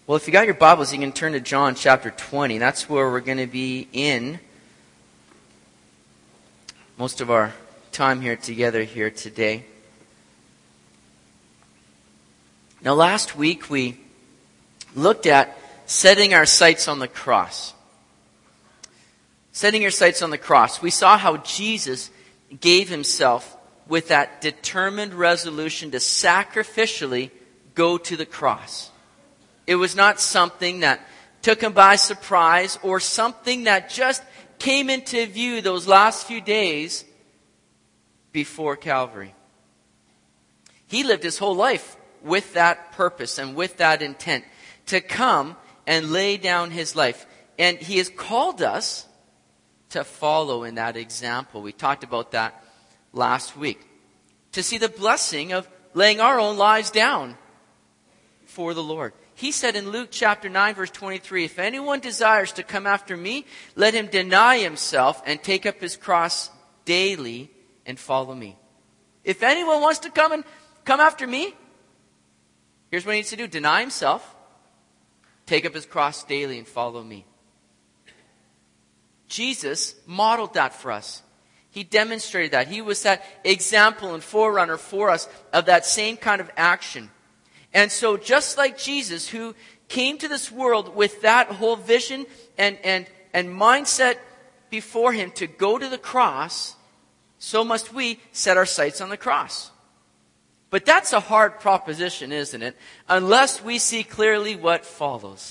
Well, if you got your Bibles, you can turn to John chapter 20. That's where we're going to be in most of our time here together here today. Now, last week we looked at setting our sights on the cross. Setting your sights on the cross. We saw how Jesus gave himself with that determined resolution to sacrificially go to the cross. It was not something that took him by surprise or something that just came into view those last few days before Calvary. He lived his whole life with that purpose and with that intent to come and lay down his life. And he has called us to follow in that example. We talked about that last week. To see the blessing of laying our own lives down for the Lord. He said in Luke chapter 9 verse 23, if anyone desires to come after me, let him deny himself and take up his cross daily and follow me. If anyone wants to come after me, here's what he needs to do. Deny himself, take up his cross daily and follow me. Jesus modeled that for us. He demonstrated that. He was that example and forerunner for us of that same kind of action. And so just like Jesus, who came to this world with that whole vision and mindset before him to go to the cross, so must we set our sights on the cross. But that's a hard proposition, isn't it? Unless we see clearly what follows.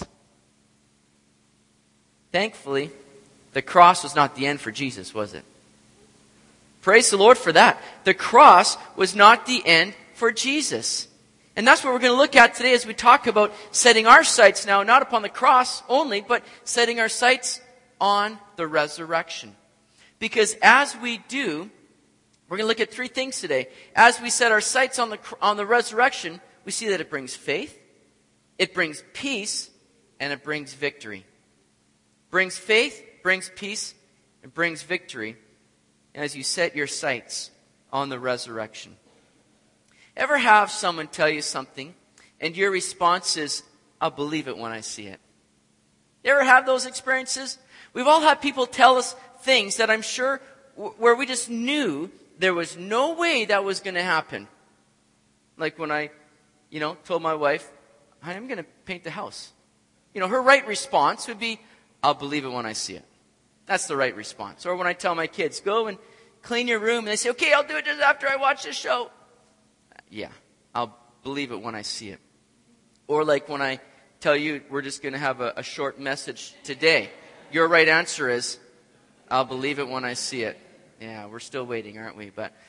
Thankfully, the cross was not the end for Jesus, was it? Praise the Lord for that. The cross was not the end for Jesus. And that's what we're going to look at today as we talk about setting our sights now, not upon the cross only, but setting our sights on the resurrection. Because as we do, we're going to look at three things today. As we set our sights on the resurrection, we see that it brings faith, it brings peace, and it brings victory. Brings faith, brings peace, and brings victory as you set your sights on the resurrection. Ever have someone tell you something and your response is, I'll believe it when I see it? You ever have those experiences? We've all had people tell us things that I'm sure where we just knew there was no way that was going to happen. Like when I, told my wife, I'm going to paint the house. Her right response would be, I'll believe it when I see it. That's the right response. Or when I tell my kids, go and clean your room, and they say, okay, I'll do it just after I watch this show. Yeah, I'll believe it when I see it. Or like when I tell you we're just going to have a short message today. Your right answer is, I'll believe it when I see it. Yeah, we're still waiting, aren't we? But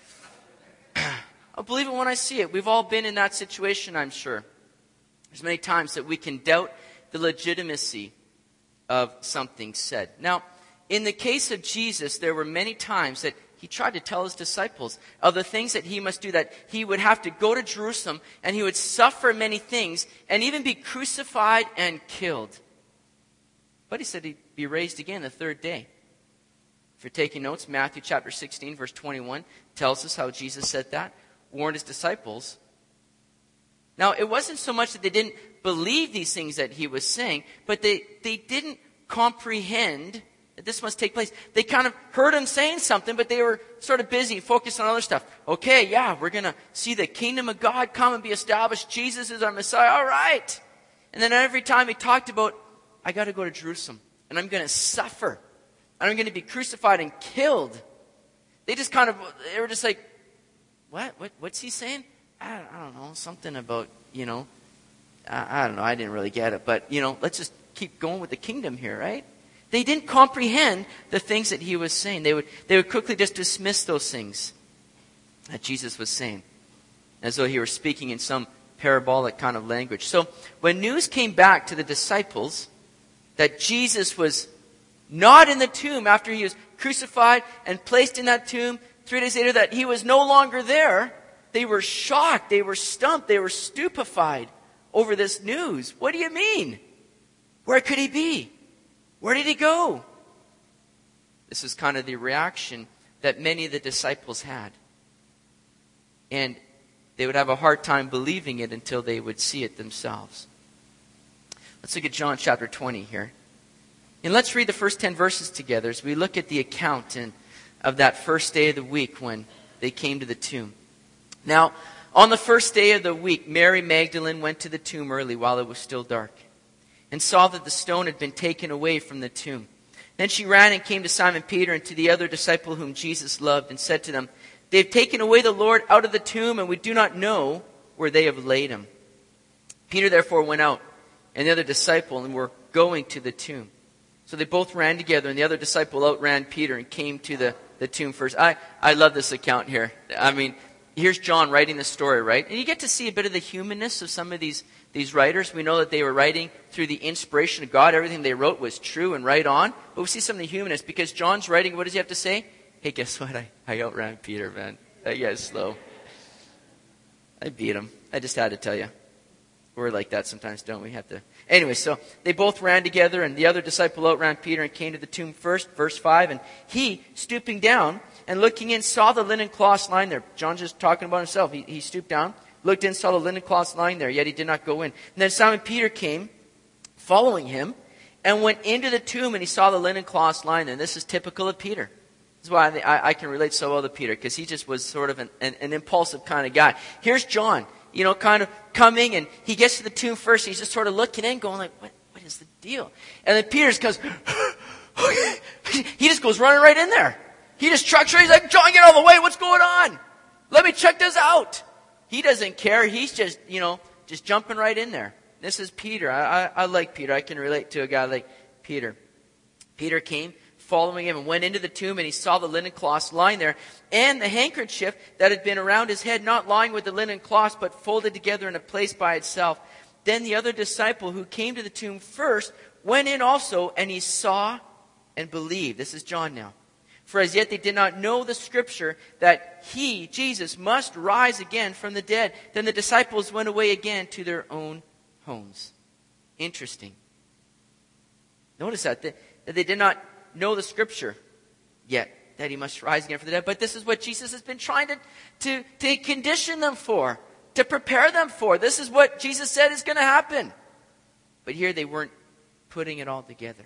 I'll believe it when I see it. We've all been in that situation, I'm sure. There's many times that we can doubt the legitimacy of something said. Now, in the case of Jesus, there were many times that he tried to tell his disciples of the things that he must do, that he would have to go to Jerusalem and he would suffer many things and even be crucified and killed. But he said he'd be raised again the third day. If you're taking notes, Matthew chapter 16, verse 21 tells us how Jesus said that, warned his disciples. Now, it wasn't so much that they didn't believe these things that he was saying, but they didn't comprehend that this must take place. They kind of heard him saying something, but they were sort of busy, focused on other stuff. Okay, yeah, we're going to see the kingdom of God come and be established. Jesus is our Messiah. All right. And then every time he talked about, I got to go to Jerusalem, and I'm going to suffer, and I'm going to be crucified and killed. They were just like, what? What's he saying? I don't know, something about, I don't know, I didn't really get it, but, let's just keep going with the kingdom here, right? They didn't comprehend the things that he was saying. They would quickly just dismiss those things that Jesus was saying, as though he were speaking in some parabolic kind of language. So when news came back to the disciples that Jesus was not in the tomb after he was crucified and placed in that tomb, 3 days later that he was no longer there, they were shocked, they were stumped, they were stupefied over this news. What do you mean? Where could he be? Where did he go? This is kind of the reaction that many of the disciples had. And they would have a hard time believing it until they would see it themselves. Let's look at John chapter 20 here. And let's read the first 10 verses together as we look at the account of that first day of the week when they came to the tomb. Now, on the first day of the week, Mary Magdalene went to the tomb early while it was still dark and saw that the stone had been taken away from the tomb. Then she ran and came to Simon Peter and to the other disciple whom Jesus loved and said to them, "They have taken away the Lord out of the tomb, and we do not know where they have laid him." Peter therefore went out, and the other disciple, and were going to the tomb. So they both ran together, and the other disciple outran Peter and came to the tomb first. I love this account here. I mean, here's John writing the story, right? And you get to see a bit of the humanness of some of these writers. We know that they were writing through the inspiration of God. Everything they wrote was true and right on. But we see some of the humanness because John's writing, what does he have to say? Hey, guess what? I outran Peter, man. That guy's slow. I beat him. I just had to tell you. We're like that sometimes, don't we? Anyway, so they both ran together, and the other disciple outran Peter and came to the tomb first. Verse 5, and he, stooping down and looking in, saw the linen cloths lying there. John's just talking about himself. He stooped down, looked in, saw the linen cloths lying there, yet he did not go in. And then Simon Peter came, following him, and went into the tomb, and he saw the linen cloths lying there. And this is typical of Peter. This is why I can relate so well to Peter, because he just was sort of an impulsive kind of guy. Here's John, kind of coming, and he gets to the tomb first. He's just sort of looking in, going like, what is the deal? And then Peter just goes, he just goes running right in there. He just trucks right. He's like, John, get out of the way. What's going on? Let me check this out. He doesn't care. He's just, just jumping right in there. This is Peter. I like Peter. I can relate to a guy like Peter. Peter came, following him, and went into the tomb, and he saw the linen cloths lying there, and the handkerchief that had been around his head, not lying with the linen cloths, but folded together in a place by itself. Then the other disciple who came to the tomb first went in also, and he saw and believed. This is John now. For as yet they did not know the scripture that he, Jesus, must rise again from the dead. Then the disciples went away again to their own homes. Interesting. Notice that they did not know the scripture yet, that he must rise again from the dead. But this is what Jesus has been trying to condition them for, to prepare them for. This is what Jesus said is going to happen. But here they weren't putting it all together.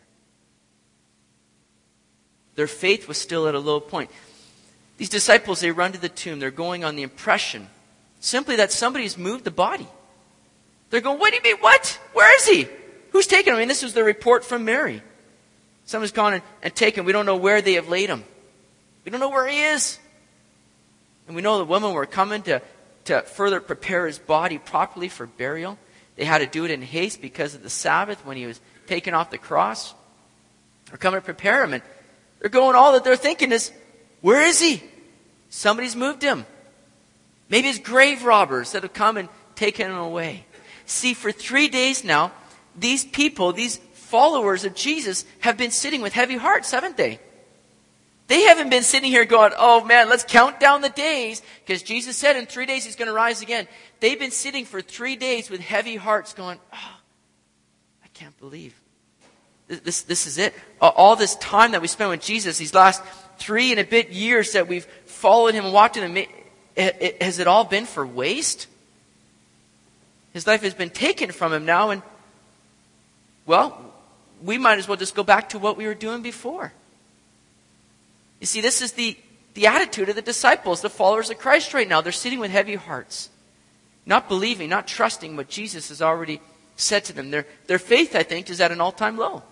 Their faith was still at a low point. These disciples, they run to the tomb. They're going on the impression simply that somebody's moved the body. They're going, what do you mean? What? Where is he? Who's taken him? I mean, this was the report from Mary. Someone's gone and taken. We don't know where they have laid him. We don't know where he is. And we know the women were coming to further prepare his body properly for burial. They had to do it in haste because of the Sabbath when he was taken off the cross. They're coming to prepare him, and they're going, all that they're thinking is, where is he? Somebody's moved him. Maybe it's grave robbers that have come and taken him away. See, for 3 days now, these people, these followers of Jesus, have been sitting with heavy hearts, haven't they? They haven't been sitting here going, oh man, let's count down the days, because Jesus said in 3 days he's going to rise again. They've been sitting for 3 days with heavy hearts going, oh, I can't believe. This is it. All this time that we spent with Jesus, these last 3 and a bit years that we've followed him and walked with him, has it all been for waste? His life has been taken from him now, and, well, we might as well just go back to what we were doing before. You see, this is the attitude of the disciples, the followers of Christ right now. They're sitting with heavy hearts, not believing, not trusting what Jesus has already said to them. Their faith, I think, is at an all-time low.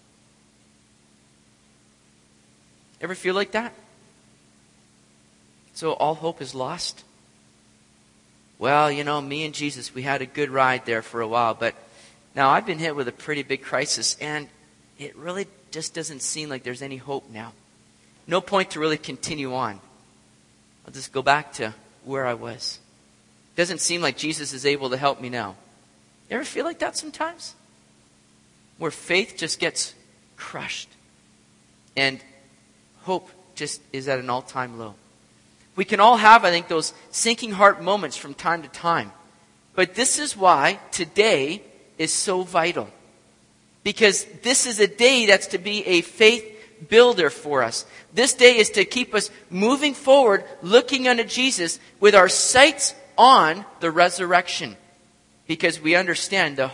Ever feel like that? So all hope is lost? Well, me and Jesus, we had a good ride there for a while, but now I've been hit with a pretty big crisis, and it really just doesn't seem like there's any hope now. No point to really continue on. I'll just go back to where I was. Doesn't seem like Jesus is able to help me now. You ever feel like that sometimes? Where faith just gets crushed, and hope just is at an all-time low. We can all have, I think, those sinking heart moments from time to time. But this is why today is so vital. Because this is a day that's to be a faith builder for us. This day is to keep us moving forward, looking unto Jesus with our sights on the resurrection. Because we understand the hope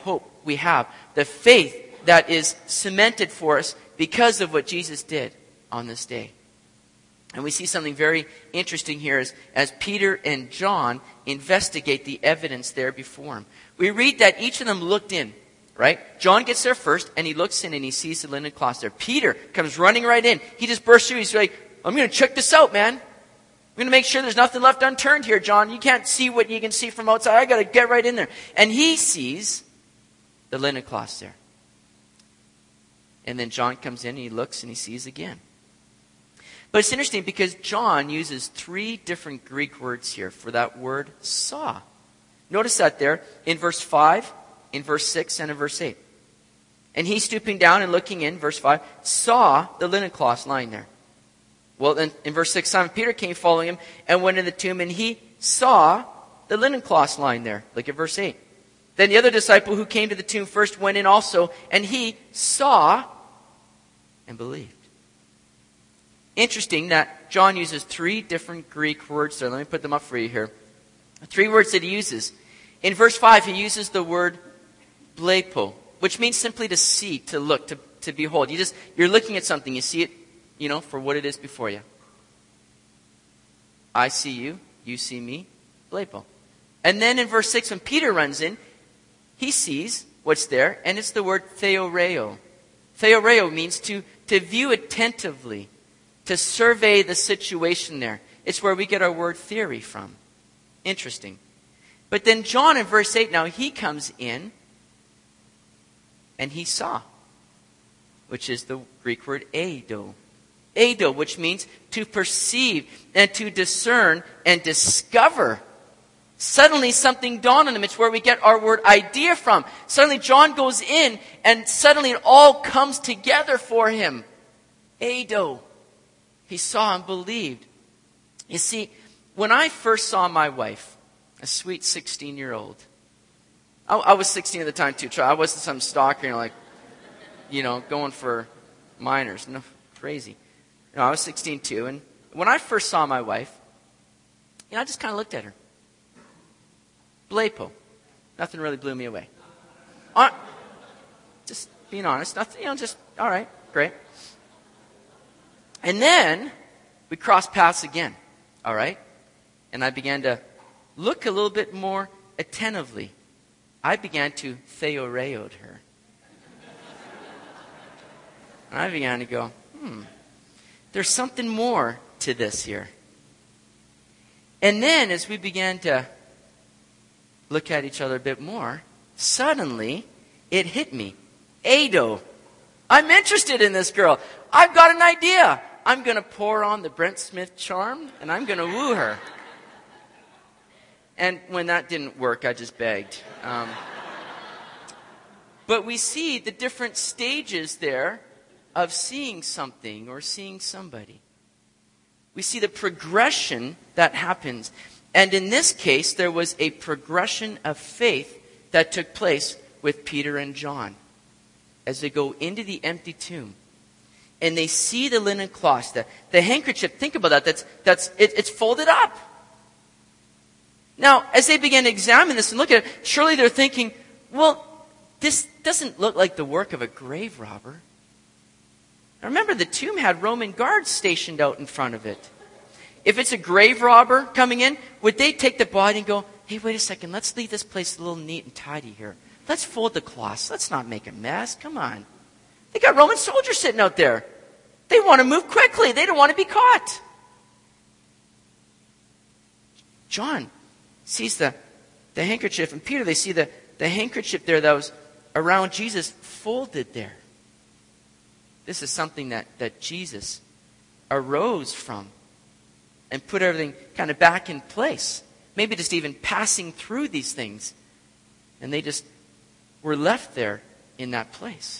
we have. The faith that is cemented for us because of what Jesus did on this day. And we see something very interesting here as Peter and John investigate the evidence there before him. We read that each of them looked in, right? John gets there first, and he looks in and he sees the linen cloth there. Peter comes running right in. He just bursts through. He's like, I'm going to check this out, man. I'm going to make sure there's nothing left unturned here, John. You can't see what you can see from outside. I got to get right in there. And he sees the linen cloth there. And then John comes in and he looks and he sees again. But it's interesting because John uses 3 different Greek words here for that word saw. Notice that there in verse 5, in verse 6, and in verse 8. And he, stooping down and looking in, verse 5, saw the linen cloths lying there. Well, then in verse 6, Simon Peter came following him and went in the tomb, and he saw the linen cloths lying there. Look at verse 8. Then the other disciple who came to the tomb first went in also, and he saw and believed. Interesting that John uses 3 different Greek words there. Let me put them up for you here. 3 words that he uses. In verse 5, he uses the word blepo, which means simply to see, to look, to behold. You're looking at something. You see it, for what it is before you. I see you. You see me. Blepo. And then in verse 6, when Peter runs in, he sees what's there, and it's the word theoreo. Theoreo means to view attentively, to survey the situation there. It's where we get our word theory from. Interesting. But then John in verse 8, now he comes in and he saw, which is the Greek word eido. Eido, which means to perceive and to discern and discover. Suddenly something dawned on him. It's where we get our word idea from. Suddenly John goes in and suddenly it all comes together for him. Eido. He saw and believed. You see, when I first saw my wife, a sweet 16-year-old, I was 16 at the time too. I wasn't some stalker, going for minors. No, crazy. I was 16 too. And when I first saw my wife, I just kind of looked at her. Blepo. Nothing really blew me away. Just being honest. Nothing, just, all right, great. And then we crossed paths again, all right? And I began to look a little bit more attentively. I began to theoreoed her. And I began to go, there's something more to this here. And then as we began to look at each other a bit more, suddenly it hit me. Eido. I'm interested in this girl. I've got an idea. I'm going to pour on the Brent Smith charm, and I'm going to woo her. And when that didn't work, I just begged. But we see the different stages there of seeing something or seeing somebody. We see the progression that happens. And in this case, there was a progression of faith that took place with Peter and John as they go into the empty tomb. And they see the linen cloth, the handkerchief. Think about that. It's folded up. Now, as they begin to examine this and look at it, surely they're thinking, well, this doesn't look like the work of a grave robber. Now remember, the tomb had Roman guards stationed out in front of it. If it's a grave robber coming in, would they take the body and go, hey, wait a second, let's leave this place a little neat and tidy here. Let's fold the cloths. Let's not make a mess. Come on. They got Roman soldiers sitting out there. They want to move quickly. They don't want to be caught. John sees the handkerchief, and Peter, they see the handkerchief there that was around Jesus folded there. This is something that Jesus arose from and put everything kind of back in place. Maybe just even passing through these things. And they just were left there in that place.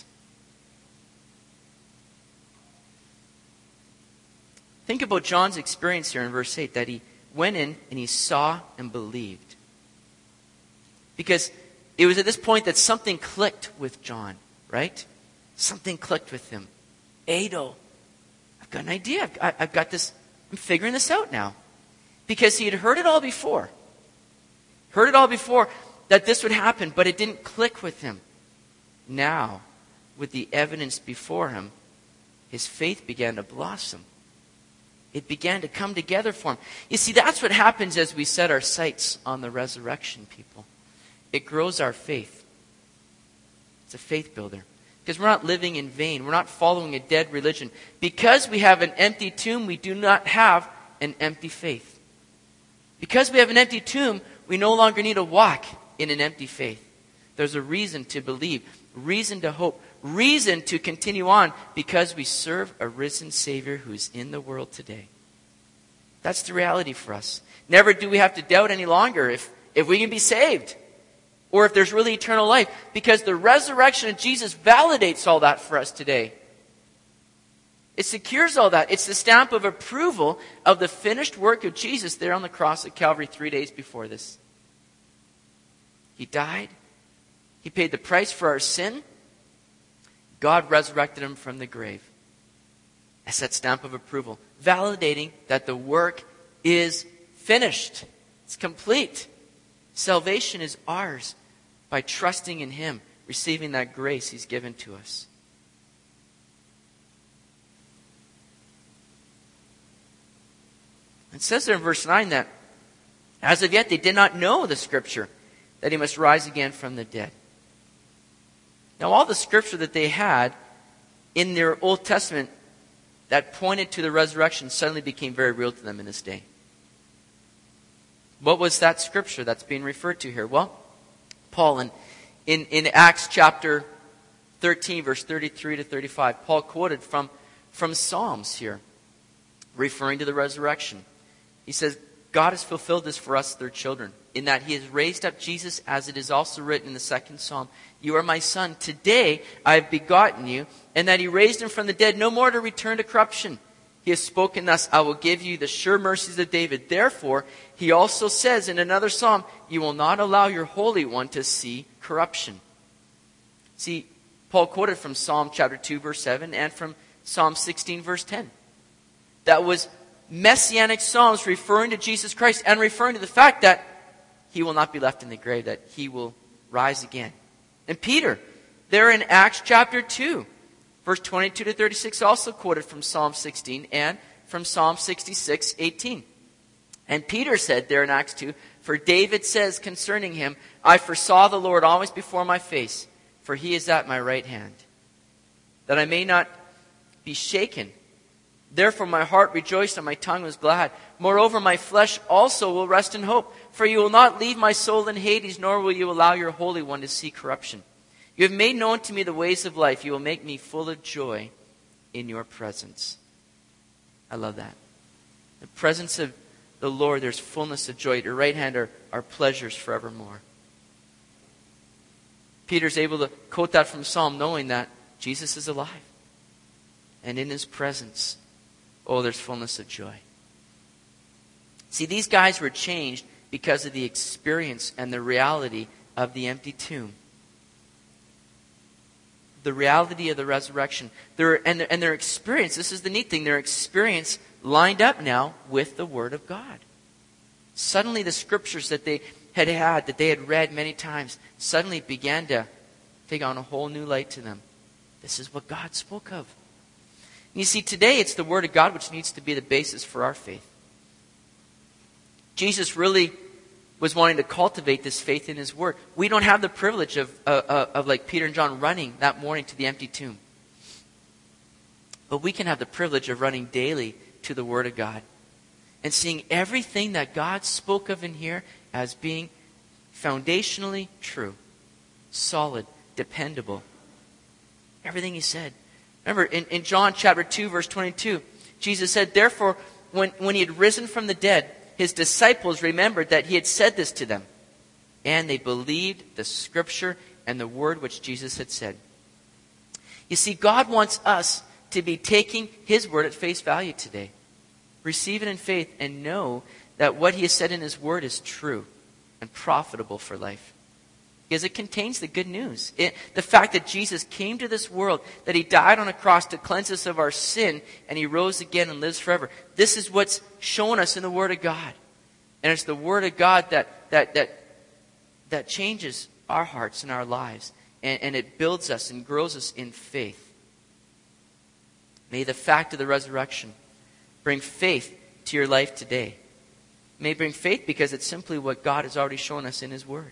Think about John's experience here in verse 8, that he went in and he saw and believed. Because it was at this point that something clicked with John, right? Something clicked with him. Eido, I've got an idea. I've got this. I'm figuring this out now. Because he had heard it all before. Heard it all before that this would happen, but it didn't click with him. now, with the evidence before him, his faith began to blossom. It began to come together for him. You see, that's what happens as we set our sights on the resurrection, people. It grows our faith. It's a faith builder. Because we're not living in vain. We're not following a dead religion. Because we have an empty tomb, we do not have an empty faith. Because we have an empty tomb, we no longer need to walk in an empty faith. There's a reason to believe, reason to hope, reason to continue on because we serve a risen Savior who's in the world today. That's the reality for us. Never do we have to doubt any longer if we can be saved or if there's really eternal life, because the resurrection of Jesus validates all that for us today. It secures all that. It's the stamp of approval of the finished work of Jesus there on the cross at Calvary 3 days before this. He died. He paid the price for our sin. God resurrected him from the grave. That's that stamp of approval, validating that the work is finished. It's complete. Salvation is ours by trusting in him, receiving that grace he's given to us. It says there in verse 9 that as of yet they did not know the scripture that he must rise again from the dead. Now, all the scripture that they had in their Old Testament that pointed to the resurrection suddenly became very real to them in this day. What was that scripture that's being referred to here? Well, Paul in Acts chapter 13, verse 33 to 35, Paul quoted from Psalms here, referring to the resurrection. He says, God has fulfilled this for us, their children, in that he has raised up Jesus, as it is also written in the second Psalm. You are my son. Today I have begotten you, and that he raised him from the dead, no more to return to corruption. He has spoken thus, I will give you the sure mercies of David. Therefore, he also says in another Psalm, you will not allow your Holy One to see corruption. See, Paul quoted from Psalm chapter 2, verse 7, and from Psalm 16, verse 10. That was messianic psalms referring to Jesus Christ and referring to the fact that he will not be left in the grave, that he will rise again. And Peter, there in Acts chapter 2, verse 22 to 36, also quoted from Psalm 16 and from Psalm 66, 18. And Peter said there in Acts 2, for David says concerning him, I foresaw the Lord always before my face, for he is at my right hand, that I may not be shaken. Therefore my heart rejoiced and my tongue was glad. Moreover, my flesh also will rest in hope. For you will not leave my soul in Hades, nor will you allow your Holy One to see corruption. You have made known to me the ways of life. You will make me full of joy in your presence. I love that. The presence of the Lord, there's fullness of joy. At your right hand are pleasures forevermore. Peter's able to quote that from Psalm, knowing that Jesus is alive. And in his presence, oh, there's fullness of joy. See, these guys were changed because of the experience and the reality of the empty tomb. The reality of the resurrection. Their experience, this is the neat thing, their experience lined up now with the Word of God. Suddenly the scriptures that they had, that they had read many times, suddenly began to take on a whole new light to them. This is what God spoke of. You see, today it's the Word of God which needs to be the basis for our faith. Jesus really was wanting to cultivate this faith in His Word. We don't have the privilege of like Peter and John running that morning to the empty tomb. But we can have the privilege of running daily to the Word of God and seeing everything that God spoke of in here as being foundationally true, solid, dependable. Everything He said. Remember, in John chapter 2, verse 22, Jesus said, therefore, when He had risen from the dead, His disciples remembered that He had said this to them. And they believed the Scripture and the word which Jesus had said. You see, God wants us to be taking His word at face value today. Receive it in faith and know that what He has said in His word is true and profitable for life. Because it contains the good news. The fact that Jesus came to this world, that He died on a cross to cleanse us of our sin, and He rose again and lives forever. This is what's shown us in the Word of God. And it's the Word of God that changes our hearts and our lives and it builds us and grows us in faith. May the fact of the resurrection bring faith to your life today. May bring faith because it's simply what God has already shown us in His Word.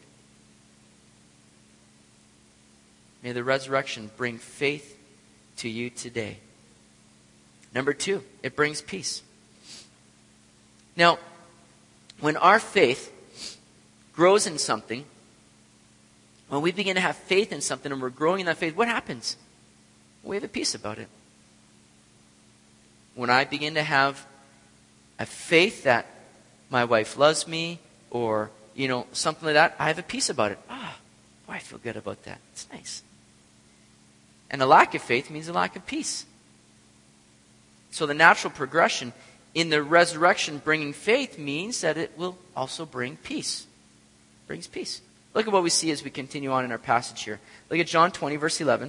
May the resurrection bring faith to you today. Number 2, it brings peace. Now, when our faith grows in something, when we begin to have faith in something and we're growing in that faith, what happens? We have a peace about it. When I begin to have a faith that my wife loves me or, something like that, I have a peace about it. I feel good about that. It's nice. And a lack of faith means a lack of peace. So the natural progression in the resurrection bringing faith means that it will also bring peace. It brings peace. Look at what we see as we continue on in our passage here. Look at John 20, verse 11.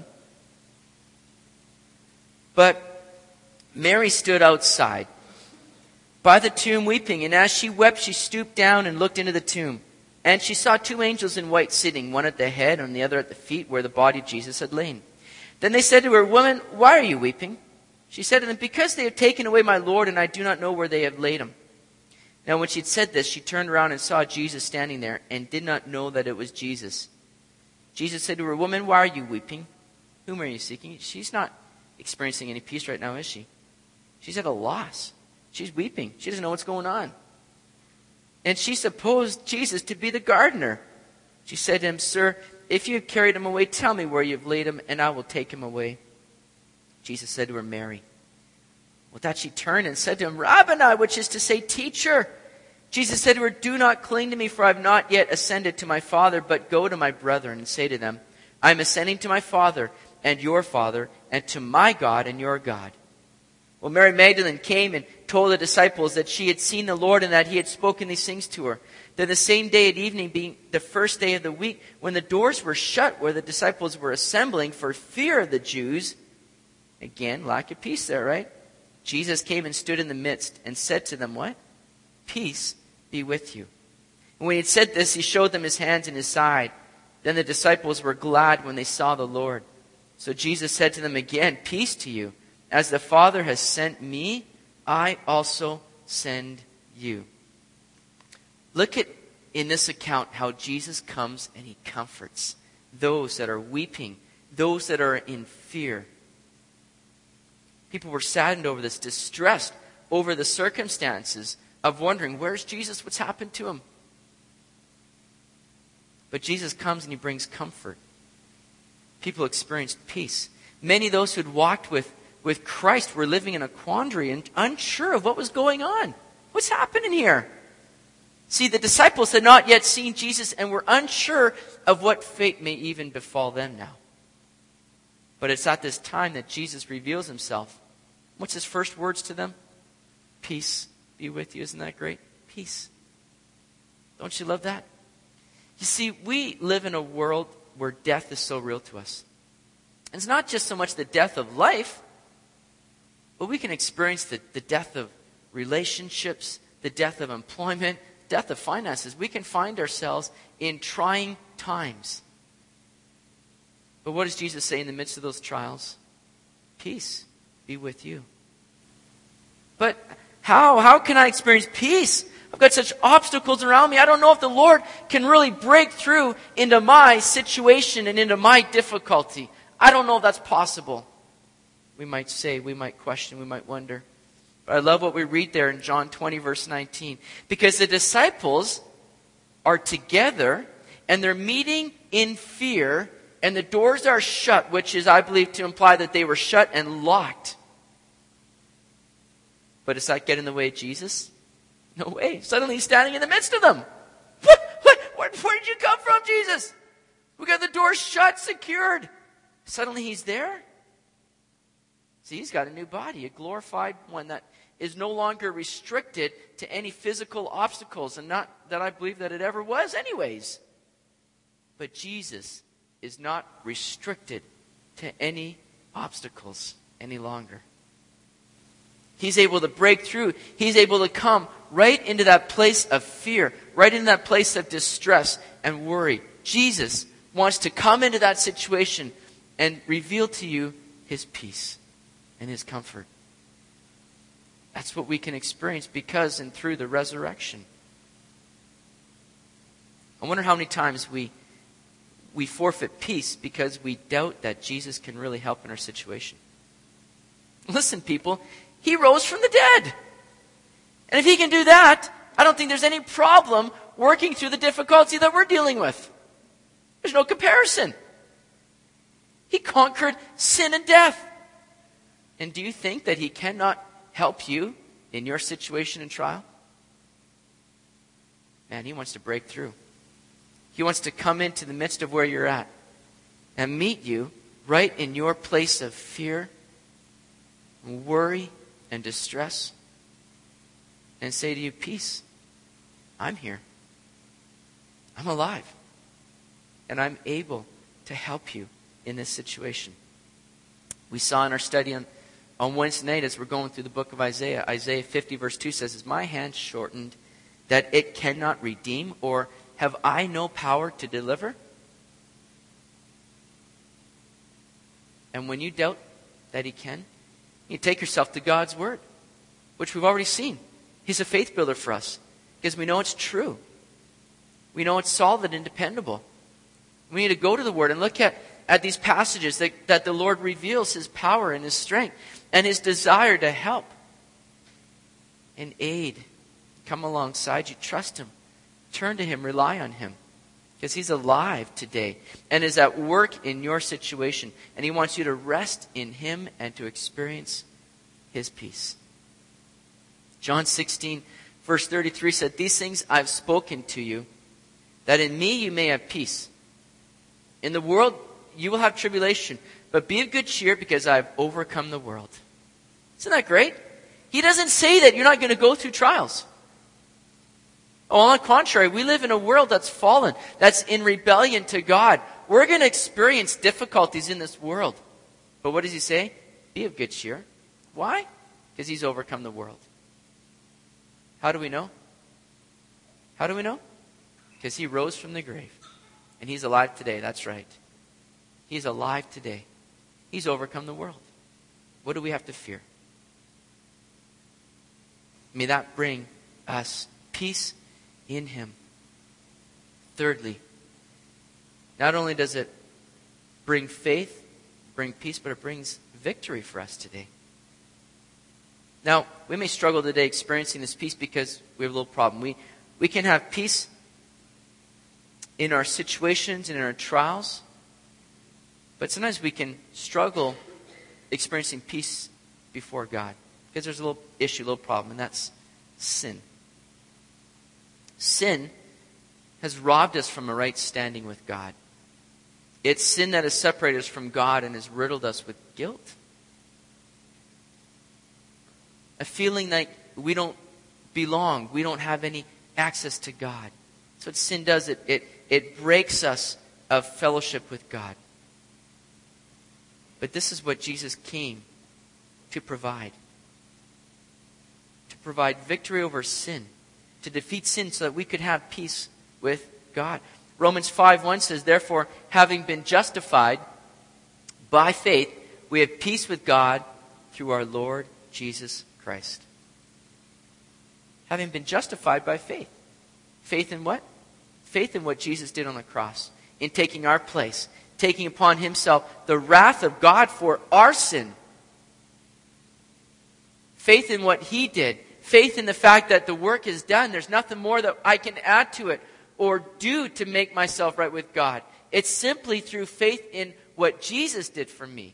But Mary stood outside by the tomb weeping, and as she wept, she stooped down and looked into the tomb. And she saw 2 angels in white sitting, one at the head and the other at the feet, where the body of Jesus had lain. Then they said to her, "Woman, why are you weeping?" She said to them, "Because they have taken away my Lord, and I do not know where they have laid him." Now when she had said this, she turned around and saw Jesus standing there, and did not know that it was Jesus. Jesus said to her, "Woman, why are you weeping? Whom are you seeking?" She's not experiencing any peace right now, is she? She's at a loss. She's weeping. She doesn't know what's going on. And she supposed Jesus to be the gardener. She said to him, "Sir, if you have carried him away, tell me where you have laid him, and I will take him away." Jesus said to her, "Mary." With that she turned and said to him, "Rabboni," which is to say, "Teacher." Jesus said to her, "Do not cling to me, for I have not yet ascended to my Father, but go to my brethren and say to them, I am ascending to my Father and your Father, and to my God and your God." Well, Mary Magdalene came and told the disciples that she had seen the Lord and that He had spoken these things to her. Then the same day at evening, being the first day of the week, when the doors were shut where the disciples were assembling for fear of the Jews, again, lack of peace there, right? Jesus came and stood in the midst and said to them, what? "Peace be with you." And when He had said this, He showed them His hands and His side. Then the disciples were glad when they saw the Lord. So Jesus said to them again, "Peace to you. As the Father has sent me, I also send you." Look at, in this account, how Jesus comes and He comforts those that are weeping, those that are in fear. People were saddened over this, distressed over the circumstances of wondering, where's Jesus? What's happened to Him? But Jesus comes and He brings comfort. People experienced peace. Many of those who had walked with Christ were living in a quandary and unsure of what was going on. What's happening here? See, the disciples had not yet seen Jesus and were unsure of what fate may even befall them now. But it's at this time that Jesus reveals Himself. What's His first words to them? "Peace be with you." Isn't that great? Peace. Don't you love that? You see, we live in a world where death is so real to us. And it's not just so much the death of life, but we can experience the death of relationships, the death of employment, death of finances. We can find ourselves in trying times. But what does Jesus say in the midst of those trials? "Peace be with you." But how can I experience peace? I've got such obstacles around me. I don't know if the Lord can really break through into my situation and into my difficulty. I don't know if that's possible. We might say, we might question, we might wonder. But I love what we read there in John 20, verse 19. Because the disciples are together and they're meeting in fear, and the doors are shut, which is, I believe, to imply that they were shut and locked. But does that get in the way of Jesus? No way. Suddenly He's standing in the midst of them. Where did you come from, Jesus? We got the doors shut, secured. Suddenly He's there. See, He's got a new body, a glorified one that is no longer restricted to any physical obstacles, and not that I believe that it ever was anyways. But Jesus is not restricted to any obstacles any longer. He's able to break through. He's able to come right into that place of fear, right into that place of distress and worry. Jesus wants to come into that situation and reveal to you His peace and His comfort. That's what we can experience because and through the resurrection. I wonder how many times we forfeit peace because we doubt that Jesus can really help in our situation. Listen, people, He rose from the dead. And if He can do that, I don't think there's any problem working through the difficulty that we're dealing with. There's no comparison. He conquered sin and death. And do you think that He cannot help you in your situation and trial? Man, He wants to break through. He wants to come into the midst of where you're at and meet you right in your place of fear, worry, and distress, and say to you, peace, I'm here. I'm alive. And I'm able to help you in this situation. We saw in our study on Wednesday night as we're going through the book of Isaiah, Isaiah 50 verse 2 says, "Is my hand shortened that it cannot redeem, or have I no power to deliver?" And when you doubt that He can, you take yourself to God's Word, which we've already seen. He's a faith builder for us because we know it's true. We know it's solid and dependable. We need to go to the Word and look at these passages that the Lord reveals His power and His strength and His desire to help and aid. Come alongside you. Trust Him. Turn to Him. Rely on Him. Because He's alive today and is at work in your situation. And He wants you to rest in Him and to experience His peace. John 16 verse 33 said, "These things I've spoken to you, that in me you may have peace. In the world you will have tribulation, but be of good cheer because I have overcome the world." Isn't that great? He doesn't say that you're not going to go through trials. Oh, on the contrary, we live in a world that's fallen, that's in rebellion to God. We're going to experience difficulties in this world. But what does He say? Be of good cheer. Why? Because He's overcome the world. How do we know? How do we know? Because He rose from the grave. And He's alive today. That's right. He's alive today. He's overcome the world. What do we have to fear? May that bring us peace in Him. Thirdly, not only does it bring faith, bring peace, but it brings victory for us today. Now, we may struggle today experiencing this peace because we have a little problem. We can have peace in our situations and in our trials, but sometimes we can struggle experiencing peace before God because there's a little issue, a little problem, and that's sin. Sin has robbed us from a right standing with God. It's sin that has separated us from God and has riddled us with guilt. A feeling like we don't belong. We don't have any access to God. That's what sin does. It breaks us of fellowship with God. But this is what Jesus came to provide. To provide victory over sin. To defeat sin so that we could have peace with God. Romans 5:1 says, "Therefore, having been justified by faith, we have peace with God through our Lord Jesus Christ." Having been justified by faith. Faith in what? Faith in what Jesus did on the cross. In taking our place. Taking upon Himself the wrath of God for our sin. Faith in what He did. Faith in the fact that the work is done. There's nothing more that I can add to it or do to make myself right with God. It's simply through faith in what Jesus did for me.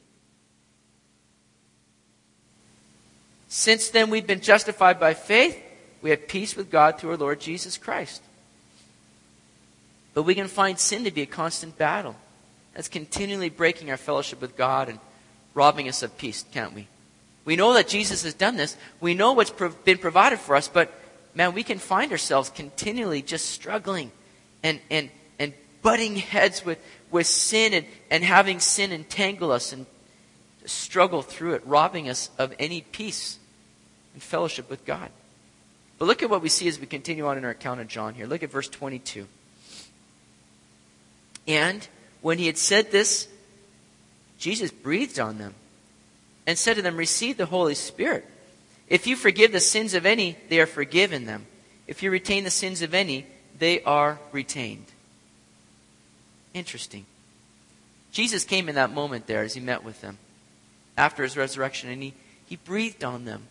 Since then we've been justified by faith. We have peace with God through our Lord Jesus Christ. But we can find sin to be a constant battle. That's continually breaking our fellowship with God and robbing us of peace, can't we? We know that Jesus has done this. We know what's been provided for us, but man, we can find ourselves continually just struggling and butting heads with sin and having sin entangle us and struggle through it, robbing us of any peace and fellowship with God. But look at what we see as we continue on in our account of John here. Look at verse 22. "And When he had said this, Jesus breathed on them and said to them, receive the Holy Spirit. If you forgive the sins of any, they are forgiven them. If you retain the sins of any, they are retained. Interesting. Jesus came in that moment there as he met with them after his resurrection, and he breathed on them.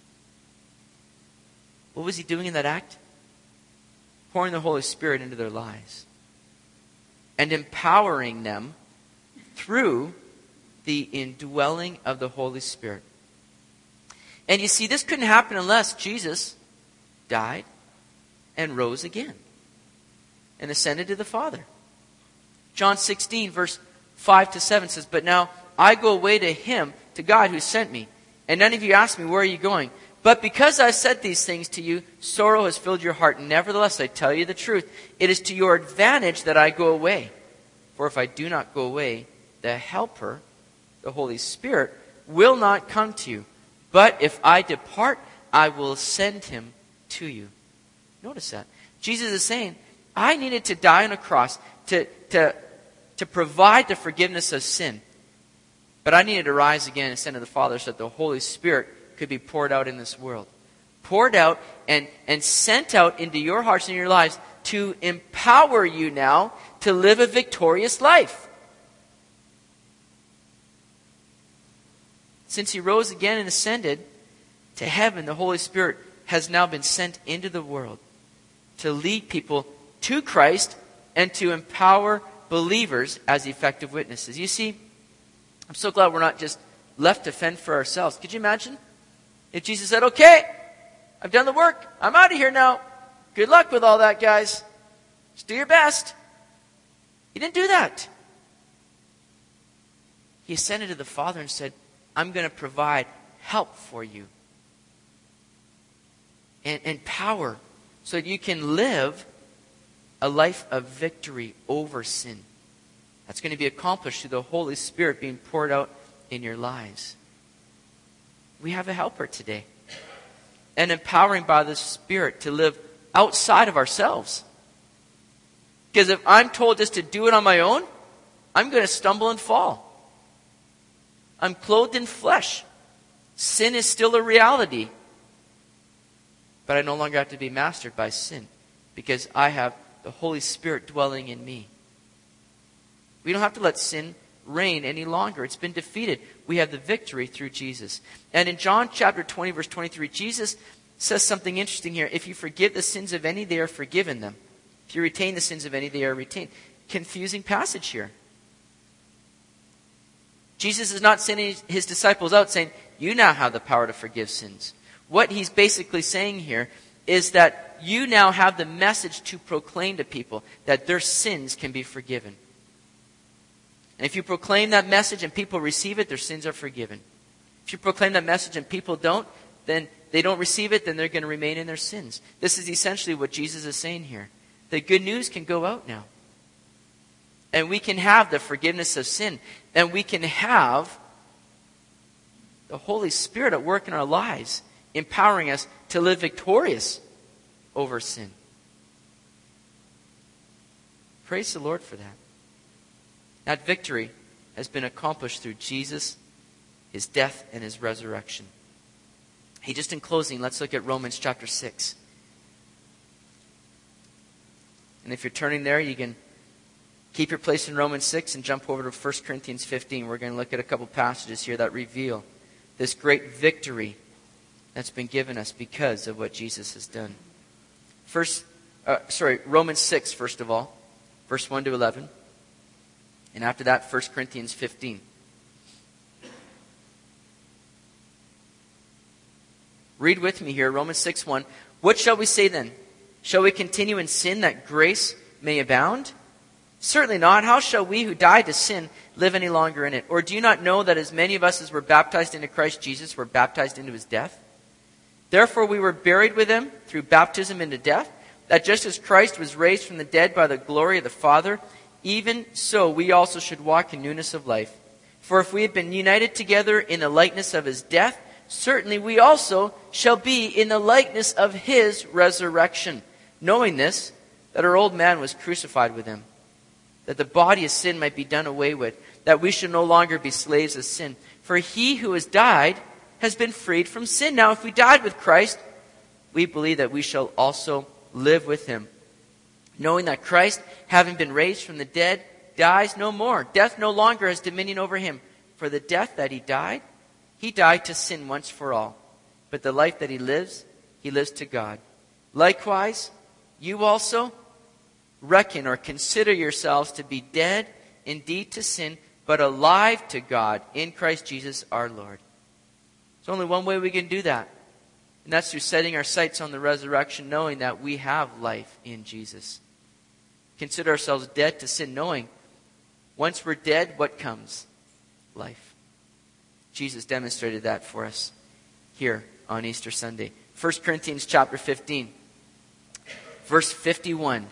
What was he doing in that act? Pouring the Holy Spirit into their lives and empowering them through the indwelling of the Holy Spirit. And you see, this couldn't happen unless Jesus died and rose again and ascended to the Father. John 16, verse 5-7 says, but now I go away to him, to God who sent me. And none of you ask me, where are you going? But because I said these things to you, sorrow has filled your heart. Nevertheless, I tell you the truth. It is to your advantage that I go away. For if I do not go away, the Helper, the Holy Spirit, will not come to you. But if I depart, I will send him to you. Notice that. Jesus is saying, I needed to die on a cross to provide the forgiveness of sin. But I needed to rise again and send to the Father so that the Holy Spirit could be poured out in this world. Poured out and sent out into your hearts and your lives to empower you now to live a victorious life. Since he rose again and ascended to heaven, the Holy Spirit has now been sent into the world to lead people to Christ and to empower believers as effective witnesses. You see, I'm so glad we're not just left to fend for ourselves. Could you imagine if Jesus said, okay, I've done the work. I'm out of here now. Good luck with all that, guys. Just do your best. He didn't do that. He ascended to the Father and said, I'm going to provide help for you and power so that you can live a life of victory over sin. That's going to be accomplished through the Holy Spirit being poured out in your lives. We have a helper today. And empowering by the Spirit to live outside of ourselves. Because if I'm told just to do it on my own, I'm going to stumble and fall. I'm clothed in flesh. Sin is still a reality. But I no longer have to be mastered by sin because I have the Holy Spirit dwelling in me. We don't have to let sin reign any longer. It's been defeated. We have the victory through Jesus. And in John chapter 20, verse 23, Jesus says something interesting here. If you forgive the sins of any, they are forgiven them. If you retain the sins of any, they are retained. Confusing passage here. Jesus is not sending his disciples out saying, you now have the power to forgive sins. What he's basically saying here is that you now have the message to proclaim to people that their sins can be forgiven. And if you proclaim that message and people receive it, their sins are forgiven. If you proclaim that message and people don't, then they don't receive it, then they're going to remain in their sins. This is essentially what Jesus is saying here. The good news can go out now. And we can have the forgiveness of sin. And we can have the Holy Spirit at work in our lives, empowering us to live victorious over sin. Praise the Lord for that. That victory has been accomplished through Jesus, his death, and his resurrection. Hey, just in closing, let's look at Romans chapter 6. And if you're turning there, you can keep your place in Romans 6 and jump over to 1 Corinthians 15. We're going to look at a couple passages here that reveal this great victory that's been given us because of what Jesus has done. Romans 6, first of all, verse 1 to 11. And after that, 1 Corinthians 15. Read with me here, Romans 6:1. What shall we say then? Shall we continue in sin that grace may abound? Certainly not. How shall we who died to sin live any longer in it? Or do you not know that as many of us as were baptized into Christ Jesus were baptized into his death? Therefore we were buried with him through baptism into death, that just as Christ was raised from the dead by the glory of the Father, even so we also should walk in newness of life. For if we have been united together in the likeness of his death, certainly we also shall be in the likeness of his resurrection. Knowing this, that our old man was crucified with him, that the body of sin might be done away with, that we should no longer be slaves of sin. For he who has died has been freed from sin. Now, if we died with Christ, we believe that we shall also live with him. Knowing that Christ, having been raised from the dead, dies no more. Death no longer has dominion over him. For the death that he died to sin once for all. But the life that he lives to God. Likewise, you also reckon or consider yourselves to be dead indeed to sin, but alive to God in Christ Jesus our Lord. There's only one way we can do that. And that's through setting our sights on the resurrection, knowing that we have life in Jesus. Consider ourselves dead to sin, knowing once we're dead, what comes? Life. Jesus demonstrated that for us here on Easter Sunday. 1 Corinthians chapter 15, verse 51.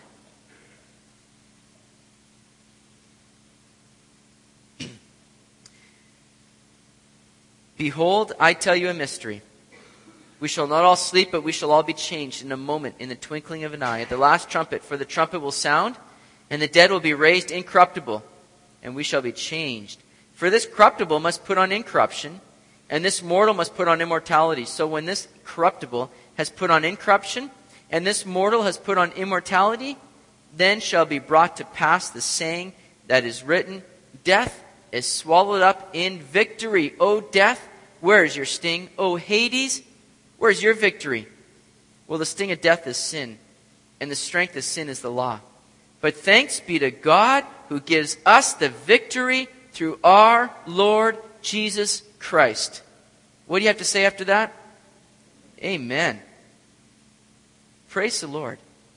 Behold, I tell you a mystery. We shall not all sleep, but we shall all be changed in a moment, in the twinkling of an eye, at the last trumpet. For the trumpet will sound, and the dead will be raised incorruptible, and we shall be changed. For this corruptible must put on incorruption, and this mortal must put on immortality. So when this corruptible has put on incorruption, and this mortal has put on immortality, then shall be brought to pass the saying that is written, Death is swallowed up in victory. O death, where is your sting? O Hades, where is your victory? Well, the sting of death is sin, and the strength of sin is the law. But thanks be to God who gives us the victory through our Lord Jesus Christ. What do you have to say after that? Amen. Praise the Lord.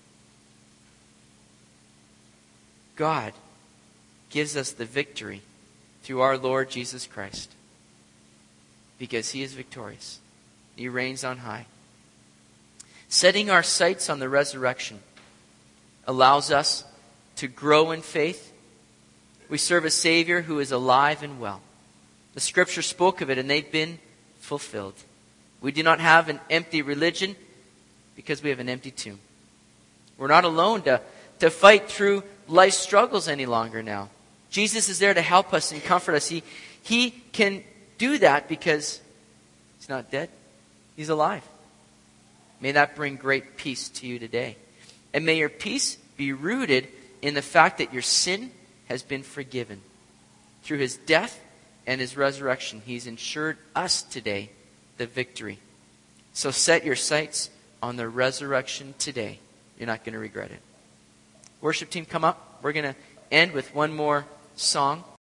God gives us the victory through our Lord Jesus Christ, because he is victorious. He reigns on high. Setting our sights on the resurrection allows us to grow in faith. We serve a Savior who is alive and well. The Scripture spoke of it, and they've been fulfilled. We do not have an empty religion because we have an empty tomb. We're not alone to fight through life's struggles any longer now. Jesus is there to help us and comfort us. He can do that because he's not dead. He's alive. May that bring great peace to you today. And may your peace be rooted in the fact that your sin has been forgiven. Through his death and his resurrection, he's ensured us today the victory. So set your sights on the resurrection today. You're not going to regret it. Worship team, come up. We're going to end with one more song.